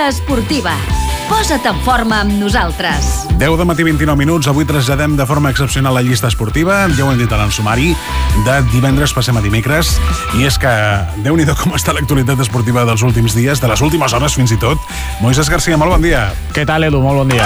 esportiva. Posa't en forma amb nosaltres. 10 de matí, 29 minuts. Avui traslladem de forma excepcional la llista esportiva. Ja ho hem dit a l'ensumari. De divendres passem a dimecres. I és que Déu-n'hi-do com està l'actualitat esportiva dels últims dies, de les últimes hores fins i tot. Moisés García, molt bon dia. Què tal, Edu? Molt bon dia.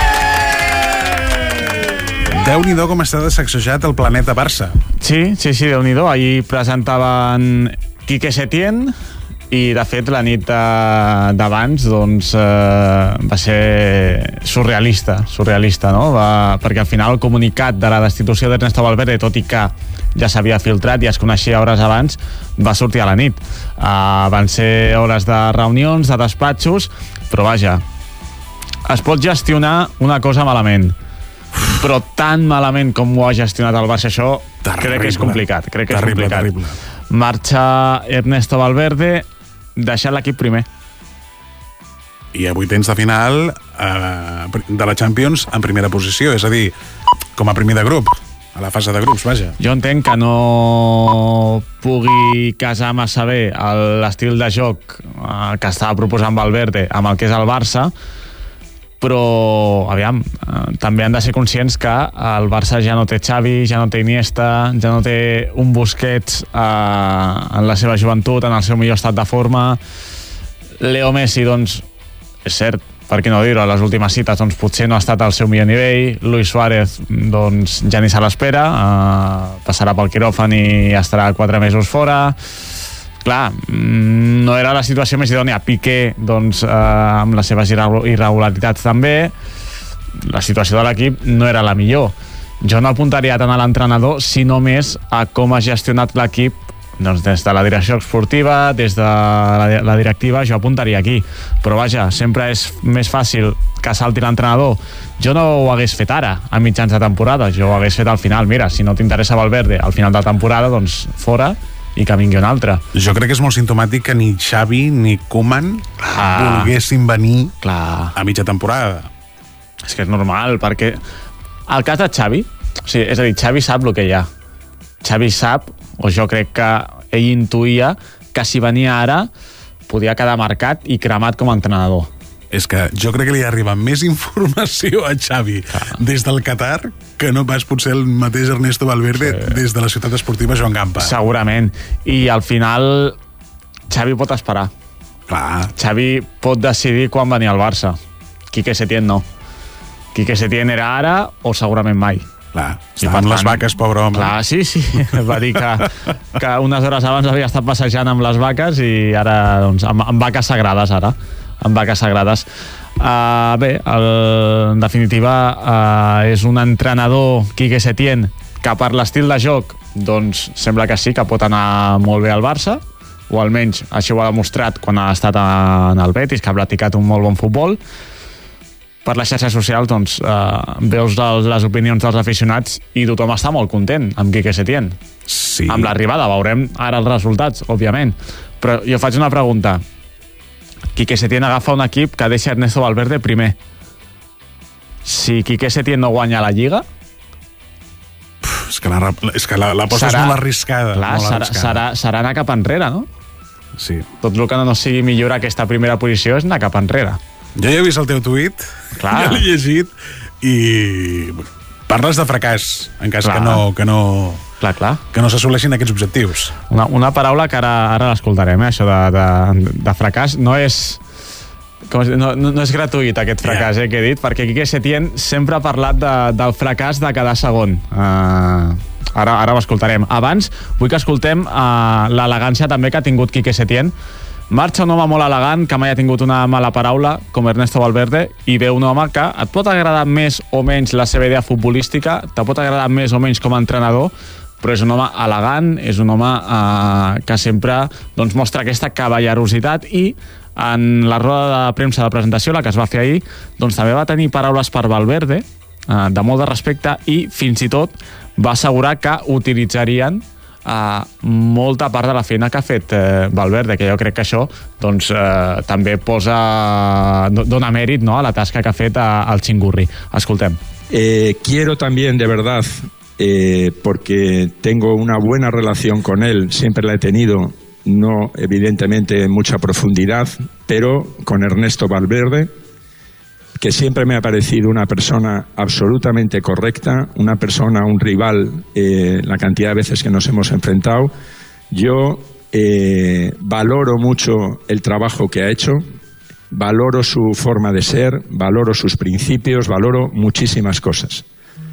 Déu-n'hi-do com està sacsejat el planeta Barça. Sí, Déu-n'hi-do. Ahir presentaven Quique Setién i, de fet, la nit d'abans doncs, va ser surrealista, no? Perquè al final el comunicat de la destitució d'Ernesto Valverde, tot i que ja s'havia filtrat i es coneixia hores abans, va sortir a la nit. Van ser hores de reunions, de despatxos, però vaja, es pot gestionar una cosa malament, però tan malament com ho ha gestionat el Barça, això crec que és complicat. Terrible. Marxa Ernesto Valverde, deixar l'equip primer. I a vuitens de final de la Champions en primera posició, és a dir, com a primer de grup, a la fase de grups, vaja. Jo entenc que no pugui casar massa bé l'estil de joc que estava proposant Valverde amb el que és el Barça, però, aviam, també han de ser conscients que el Barça ja no té Xavi, ja no té Iniesta, ja no té un Busquets en la seva joventut, en el seu millor estat de forma. Leo Messi, doncs, és cert, per què no dir-ho, a les últimes cites doncs, potser no ha estat al seu millor nivell. Luis Suárez, doncs, ja ni se l'espera, passarà pel quiròfan i estarà 4 mesos fora. Clar, no era la situació més idònia. Piqué, doncs, amb les seves irregularitats també, la situació de l'equip no era la millor. Jo no apuntaria tant a l'entrenador, sinó més a com ha gestionat l'equip, doncs, des de la direcció esportiva, des de la directiva, jo apuntaria aquí. Però vaja, sempre és més fàcil que salti l'entrenador. Jo no ho hagués fet ara, a mitjans de temporada, jo ho hagués fet al final. Mira, si no t'interessa Valverde al final de temporada, doncs fora, i que vingui un altre. Jo crec que és molt simptomàtic que ni Xavi ni Koeman volguessin venir a mitja temporada. És que és normal, perquè el cas de Xavi, o sigui, és a dir, Xavi sap el que hi ha. Xavi sap, o jo crec que ell intuïa, que si venia ara podia quedar marcat i cremat com a entrenador. És que jo crec que li arriba més informació a Xavi des del Qatar que no pas potser el mateix Ernesto Valverde des de la ciutat esportiva Joan Gamper. Segurament. I al final Xavi pot esperar. Clar. Xavi pot decidir quan venir al Barça. Quique Setién no. Quique Setién era ara o segurament mai. Clar, estava amb les vaques, pobre home. Clar, sí. Va dir que unes hores abans havia estat passejant amb les vaques i ara, doncs, amb vaques sagrades, ara. Amb vaques sagrades. Bé, en definitiva, és un entrenador, Quique Setién, que per l'estil de joc, doncs, sembla que sí, que pot anar molt bé al Barça, o almenys això ho ha demostrat quan ha estat en el Betis, que ha practicat un molt bon futbol. Per les xarxes socials, doncs, veus les opinions dels aficionats i tothom està molt content amb Quique Setién. Sí. Amb l'arribada, veurem ara els resultats, òbviament. Però jo faig una pregunta. Quique Setién agafa un equip que deixa Ernesto Valverde primer. Si Quique Setién no guanya la Lliga... És que l'aposta és molt arriscada. Clar, serà anar cap enrere, no? Sí. Tot el que no sigui millorar aquesta primera posició és anar cap enrere. Jo ja he vist el teu tuit, ja l'he llegit, i parles de fracàs, en cas que no s'assoleixin aquests objectius. Una paraula que ara l'escoltarem, això de fracàs, no és gratuït aquest fracàs que he dit, perquè Quique Setién sempre ha parlat del fracàs de quedar segon. Ara ho escoltarem. Abans vull que escoltem l'elegància també que ha tingut Quique Setién. Marxa un home molt elegant, que mai ha tingut una mala paraula, com Ernesto Valverde, i ve un home que et pot agradar més o menys la seva idea futbolística, te pot agradar més o menys com a entrenador, però és un home elegant, és un home que sempre doncs, mostra aquesta cavallerositat, i en la roda de premsa de presentació, la que es va fer ahir, doncs també va tenir paraules per Valverde, de molt de respecte, i fins i tot va assegurar que utilitzarien molta part de la feina que ha fet Valverde, que jo crec que això doncs, també dona mèrit, no, a la tasca que ha fet al Chingurri. Escoltem. Quiero también, de verdad, porque tengo una buena relación con él, siempre la he tenido, no evidentemente en mucha profundidad, pero con Ernesto Valverde, que siempre me ha parecido una persona absolutamente correcta, una persona, un rival, la cantidad de veces que nos hemos enfrentado. Yo valoro mucho el trabajo que ha hecho, valoro su forma de ser, valoro sus principios, valoro muchísimas cosas.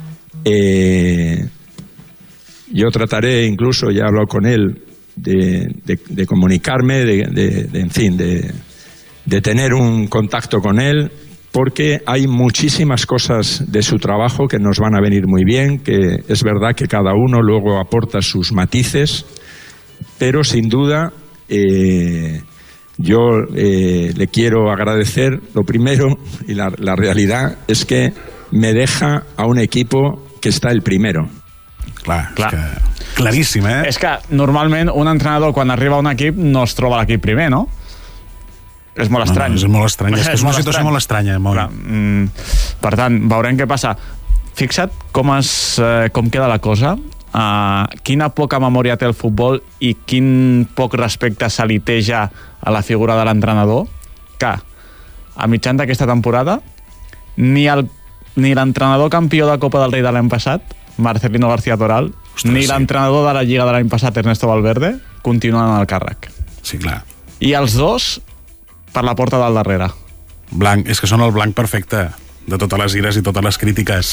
Yo trataré, incluso ya he hablado con él, de comunicarme, de tener un contacto con él, porque hay muchísimas cosas de su trabajo que nos van a venir muy bien, que es verdad que cada uno luego aporta sus matices, pero sin duda yo le quiero agradecer, lo primero, y la realidad es que me deja a un equipo que està el primero. Clar. És que... claríssim, eh? És que normalment un entrenador quan arriba a un equip no es troba l'equip primer, no? És molt estrany. No, és molt estrany. És que és una situació molt estranya. Molt... Per tant, veurem què passa. Fixa't com queda la cosa. Quina poca memòria té el futbol i quin poc respecte se li té ja a la figura de l'entrenador, que a mitjan d'aquesta temporada ni l'entrenador campió de Copa del Rei de l'any passat, Marcelino García Toral, ni l'entrenador de la Lliga de l'any passat, Ernesto Valverde, continuen en el càrrec. Sí, clar. I els dos per la porta del darrere. Blanc, és que són el blanc perfecte de totes les ires i totes les crítiques.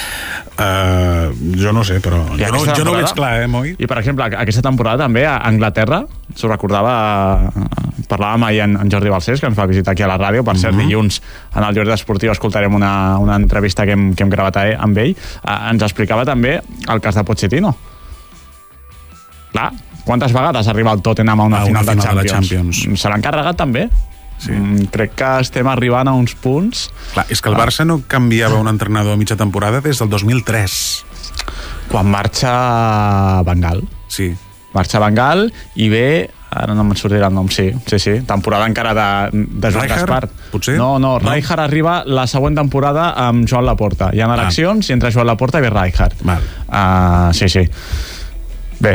Jo no sé, però jo no ho veig clar, Moi? I, per exemple, aquesta temporada també a Anglaterra, s'ho recordava, parlàvem ahir en Jordi Balcells, que ens va visitar aquí a la ràdio, per cert, dilluns en el Jordi Esportiu escoltarem una entrevista que hem gravat amb ell, ens explicava també el cas de Pochettino. Clar, quantes vegades arriba el Tottenham a una final de Champions? Se l'han carregat també. Sí. Crec que estem arribant a uns punts... Clar, és que el Barça no canviava un entrenador a mitja temporada des del 2003. Quan marxa Van Gaal. Sí. Marxa Van Gaal i ve... Ara no me'n sortirà el nom, sí. Temporada encara de Joan Gaspar. Potser? No, Rijkaard arriba la següent temporada amb Joan Laporta. Hi ha eleccions i entre Joan Laporta i ve Rijkaard. Sí. Bé,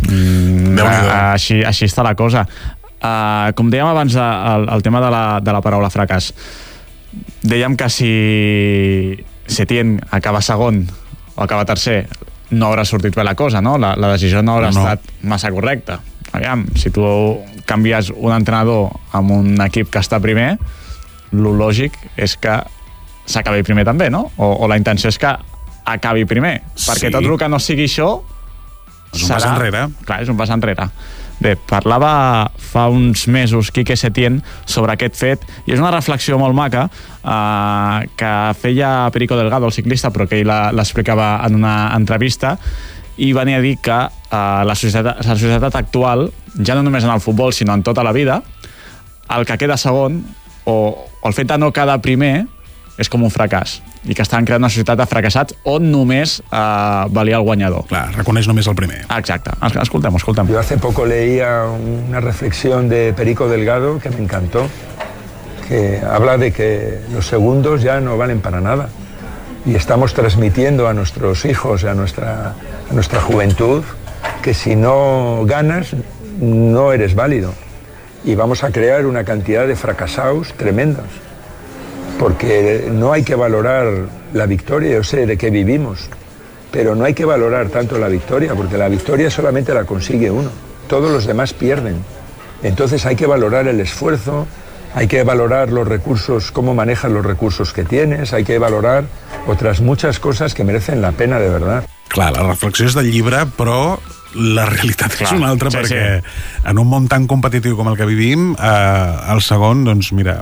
així està la cosa. Com dèiem abans el tema de la paraula fracàs, dèiem que si Setién acaba segon o acaba tercer no haurà sortit bé la cosa, no? La decisió no haurà estat massa correcta. Aviam, si tu canvies un entrenador amb un equip que està primer, lo lògic és que s'acabi primer també, no? O la intenció és que acabi primer, perquè tot el que no sigui això és un pas enrere. Clar, és un pas enrere. Bé, parlava fa uns mesos Quique Setién sobre aquest fet i és una reflexió molt maca que feia Perico Delgado, el ciclista, però que ell l'explicava en una entrevista, i venia a dir que la societat actual, ja no només en el futbol sinó en tota la vida, el que queda segon o el fet de no quedar primer és com un fracàs, i que estan creant una societat de fracassats on només valia el guanyador. Clar, reconeix només el primer. Exacte. Escoltem. Yo hace poco leía una reflexión de Perico Delgado que me encantó, que habla de que los segundos ya no valen para nada. Y estamos transmitiendo a nuestros hijos, a nuestra juventud, que si no ganas, no eres válido. Y vamos a crear una cantidad de fracasados tremendos. Porque no hay que valorar la victoria, yo sé de qué vivimos, pero no hay que valorar tanto la victoria, porque la victoria solamente la consigue uno, todos los demás pierden. Entonces hay que valorar el esfuerzo, hay que valorar los recursos, cómo manejas los recursos que tienes, hay que valorar otras muchas cosas que merecen la pena de verdad. Clar, la reflexió és del llibre, però la realitat és una altra, perquè en un món tan competitiu com el que vivim, el segon, doncs mira...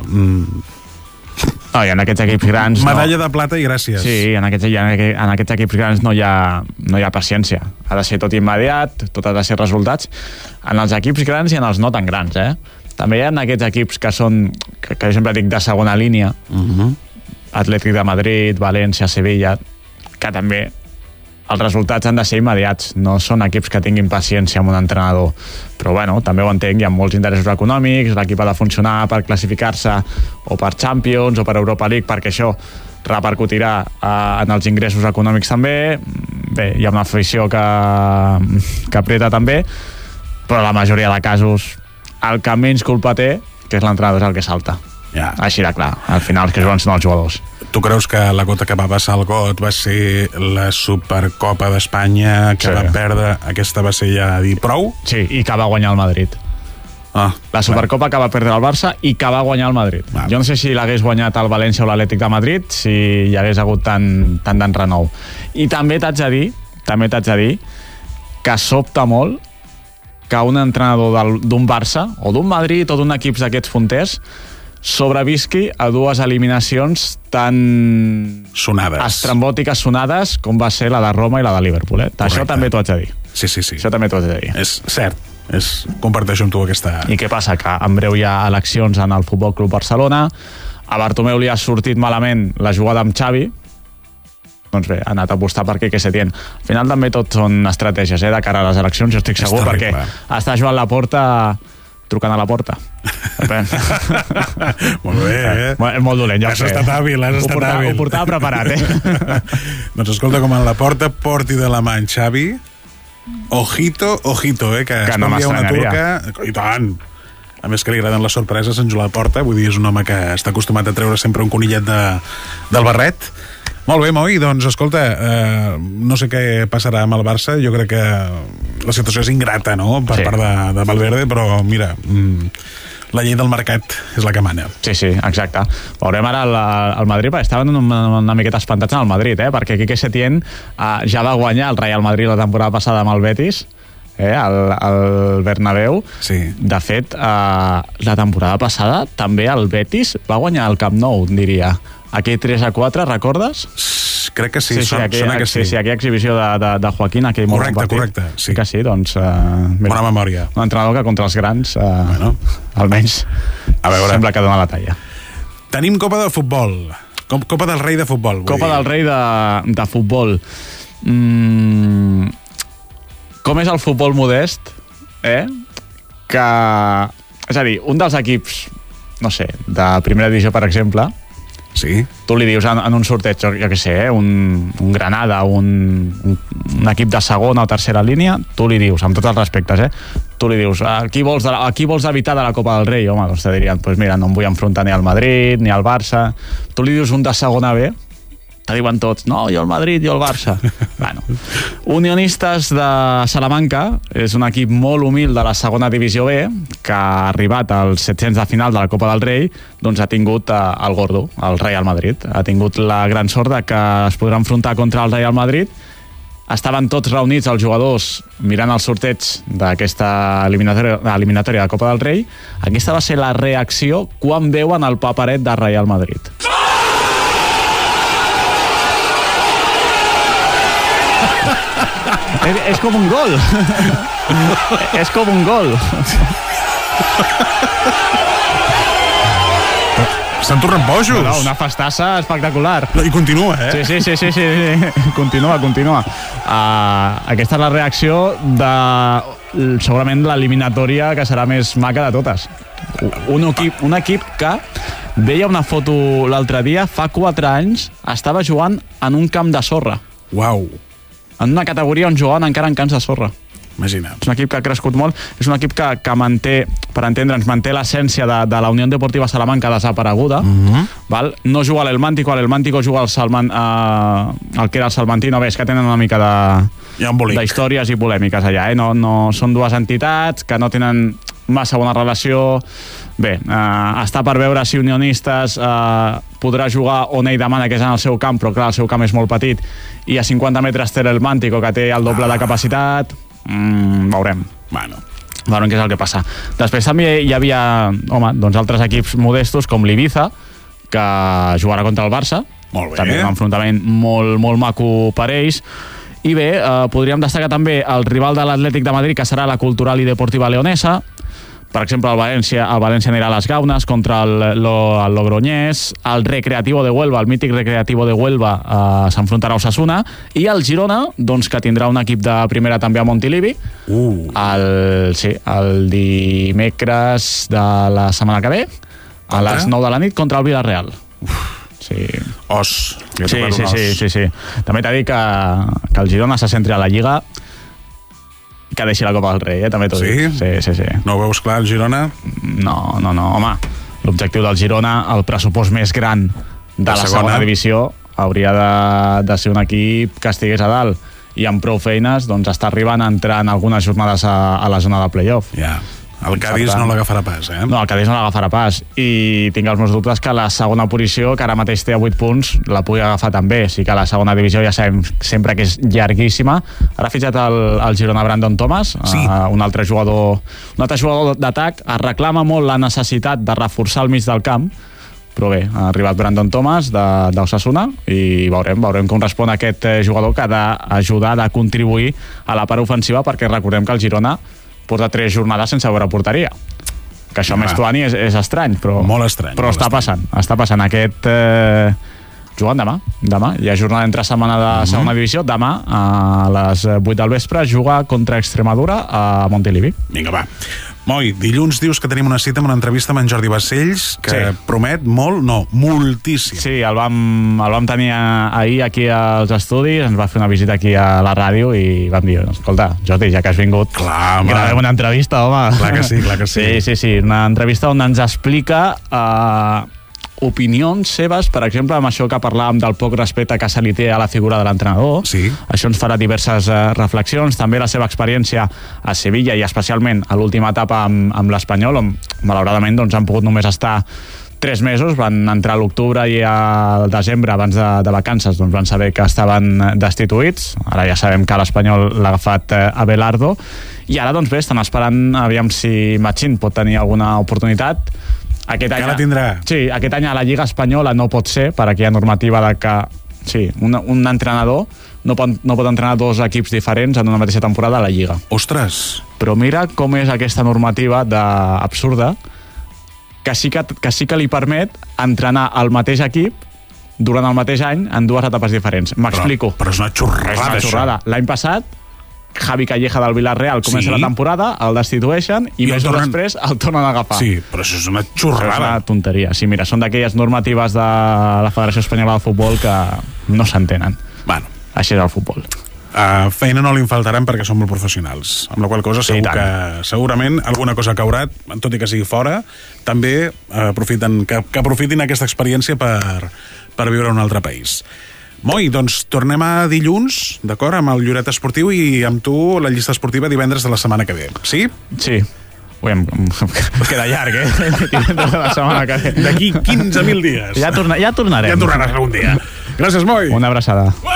I en aquests equips grans... Medalla de plata i gràcies. Sí, en aquests equips grans no hi ha paciència. Ha de ser tot immediat, tot ha de ser resultats. En els equips grans i en els no tan grans, També hi ha aquests equips que són, que jo sempre dic, de segona línia, Atlètic de Madrid, València, Sevilla, que també els resultats han de ser immediats, no són equips que tinguin paciència amb un entrenador, però bueno, també ho entenc, hi ha molts interessos econòmics, l'equip ha de funcionar per classificar-se o per Champions o per Europa League, perquè això repercutirà en els ingressos econòmics també. Bé, hi ha una afició que apreta també, però la majoria de casos el que menys culpa té, que és l'entrenador, és el que salta. Ja. Així de clar, al final els que juguen són els jugadors. Tu creus que la gota que va passar al got va ser la Supercopa d'Espanya que va perdre? Aquesta va ser ja dir prou? Sí, i que va guanyar el Madrid. La Supercopa que va perdre el Barça i que va guanyar el Madrid. Jo no sé si l'hagués guanyat el València o l'Atlètic de Madrid, si hi hagués hagut tant d'enrenou. I també t'haig de dir que sobta molt que un entrenador d'un Barça o d'un Madrid o d'un equip d'aquests punters sobrevisqui a dues eliminacions tan estrambòtiques, sonades, com va ser la de Roma i la de Liverpool. Això també t'ho haig de dir. Sí. Això també t'ho haig de dir. És cert. Comparteixo amb tu aquesta... I què passa? Que en breu hi ha eleccions en el Futbol Club Barcelona, a Bartomeu li ha sortit malament la jugada amb Xavi, doncs bé, ha anat a apostar per Quique Setién. Al final també tot són estratègies, de cara a les eleccions, jo estic segur, perquè està Joan Laporta trucant a la porta. Molt bé, És molt dolent, ja ho sé. Has estat hàbil, Ho portava preparat, Doncs escolta, com en la porta porti de la mà en Xavi, ojito, que es no canvia una turca, i tant. A més que li agraden les sorpreses, en Joan Laporta, vull dir, és un home que està acostumat a treure sempre un conillet del barret. Molt bé, Moi, doncs escolta, no sé què passarà amb el Barça, jo crec que la situació és ingrata, no?, per part de Valverde, però mira, la llei del mercat és la que mana. Sí, exacte. Veurem ara el Madrid, perquè estaven una miqueta espantats en el Madrid, perquè Quique Setién ja va guanyar el Real Madrid la temporada passada amb el Betis, al Bernabéu. Sí. De fet, la temporada passada també el Betis va guanyar el Camp Nou, diria. Aquell 3-4, recordes? Crec que sí, sona que sí. Sí, aquella exhibició de Joaquín, aquell molt bon partit. Correcte, sí. Que sí, doncs... Bona memòria. Un entrenador que contra els grans, almenys, sembla que dona la talla. Tenim Copa de Futbol. Copa del Rei de Futbol. Copa del Rei de Futbol. Com és el futbol modest, que... És a dir, un dels equips, no sé, de primera divisió, per exemple... Sí. Tu li dius en un sorteig, jo què sé, un Granada, un equip de segona o tercera línia, tu li dius, amb tots els respectes, tu li dius, qui vols evitar de la Copa del Rei? Home, doncs te dirien, mira, no em vull enfrontar ni al Madrid, ni al Barça. Tu li dius un de segona B, te diuen tots, no, jo el Madrid, jo el Barça. Bueno, Unionistes de Salamanca és un equip molt humil de la segona divisió B, que ha arribat als 700 de final de la Copa del Rei, doncs ha tingut el gordo, el Real Madrid. Ha tingut la gran sort de que es podrà enfrontar contra el Real Madrid. Estaven tots reunits els jugadors mirant el sorteig d'aquesta eliminatòria de Copa del Rei. Aquesta va ser la reacció quan veuen el paperet de Real Madrid. És com un gol. És com un gol. Estan tornant bojos. No, una festassa espectacular. I continua, Sí. Continua. Aquesta és la reacció de segurament l'eliminatòria que serà més maca de totes. Un equip que veia una foto l'altre dia, fa 4 anys estava jugant en un camp de sorra. Uau. En una categoria on jugaven encara en camps de sorra. Imagina't. És un equip que ha crescut molt, és un equip que manté, per entendre'ns, manté l'essència de la Unió Deportiva Salamanca desapareguda. Val? No juga a l'Elmántico, juga el que era el Salmantino. Bé, és que tenen una mica d'històries i polèmiques allà. No, són dues entitats que no tenen massa bona relació. Bé, està per veure si Unionistes podrà jugar on ell demana, que és en el seu camp, però clar, el seu camp és molt petit, i a 50 metres té l'Elmántico, que té el doble de capacitat. Veurem. Veurem què és el que passa. Després també hi havia doncs altres equips modestos com l'Ibiza, que jugarà contra el Barça. Molt bé. També un enfrontament molt, molt maco per ells. I bé, podríem destacar també el rival de l'Atlètic de Madrid, que serà la Cultural i Deportiva Leonesa. Per exemple, el València anirà a les Gaunes contra el Logroñés, el Recreativo de Huelva, el mític Recreativo de Huelva s'enfrontarà a Osasuna, i el Girona, doncs, que tindrà un equip de primera també a Montilivi, el dimecres de la setmana que ve, a les 9 de la nit, contra el Villarreal. Sí. Sí. També t'ha dit que el Girona se centri a la Lliga. que deixi la Copa del Rei, també t'ho Sí? dic. Sí. No ho veus clar, el Girona? No, home. L'objectiu del Girona, el pressupost més gran de la segona divisió, hauria de ser un equip que estigués a dalt. I amb prou feines, doncs, està arribant a entrar en algunes jornades a la zona de playoff. Ja. El Cádiz no l'agafarà pas, eh? No, el Cádiz no l'agafarà pas. I tinc els meus dubtes que la segona posició, que ara mateix té 8 punts, la pugui agafar també. Sí que la segona divisió ja sabem sempre que és llarguíssima. Ara ha fitxat el Girona Brandon Thomas, sí. un altre jugador d'atac. Es reclama molt la necessitat de reforçar el mig del camp, però bé, ha arribat Brandon Thomas d'Osasuna i veurem com respon aquest jugador que ha d'ajudar, de contribuir a la part ofensiva, perquè recordem que el Girona porta 3 jornades sense veure porteria, que això més Tuani és estrany, però molt estrany, però està passant aquest jugant demà hi ha jornada entre setmana de segona divisió. Demà a les 8 del vespre juga contra Extremadura a Montilivi. Vinga, va. Moi, dilluns dius que tenim una cita amb una entrevista amb en Jordi Bassells, que promet moltíssim. Sí, el vam tenir ahir aquí als estudis, ens va fer una visita aquí a la ràdio i vam dir, escolta, Jordi, ja que has vingut, gravem una entrevista, home. Clar que sí. Sí, una entrevista on ens explica opinions seves, per exemple, amb això que parlàvem del poc respecte que se li té a la figura de l'entrenador. Sí. Això ens farà diverses reflexions, també la seva experiència a Sevilla i especialment a l'última etapa amb l'Espanyol, on malauradament doncs, han pogut només estar 3 mesos, van entrar a l'octubre i al desembre, abans de vacances, doncs van saber que estaven destituïts. Ara ja sabem que l'Espanyol l'ha agafat Abelardo, i ara doncs bé, estan esperant aviam si Machín pot tenir alguna oportunitat. Aquest any, la tindrà. Sí, aquest any a la Lliga Espanyola no pot ser, per aquella normativa de que un entrenador no pot entrenar 2 equips diferents en una mateixa temporada a la Lliga. Ostres! Però mira com és aquesta normativa absurda, que sí que li permet entrenar el mateix equip durant el mateix any en 2 etapes diferents. M'explico. Però és una xorrada. L'any passat Javi Calleja del Villarreal comença la temporada, el destitueixen i mesos després el tornen a agafar. Sí, però això és una xorrada. És una tonteria. Sí, mira, són d'aquelles normatives de la Federació Espanyola de Futbol que no s'entenen. Bueno. Així és el futbol. Feina no li en faltaran perquè són molt professionals, amb la qual cosa segur que segurament alguna cosa caurà, tot i que sigui fora. També que aprofitin aquesta experiència per viure en un altre país. Moi, doncs tornem a dilluns, d'acord, amb el Lloret Esportiu i amb tu la llista esportiva divendres de la setmana que ve. Sí? Sí. Ui, queda llarg, divendres de la setmana que ve. D'aquí 15.000 dies. Ja tornarem. Ja tornaràs algun dia. Gràcies, Moi. Una abraçada.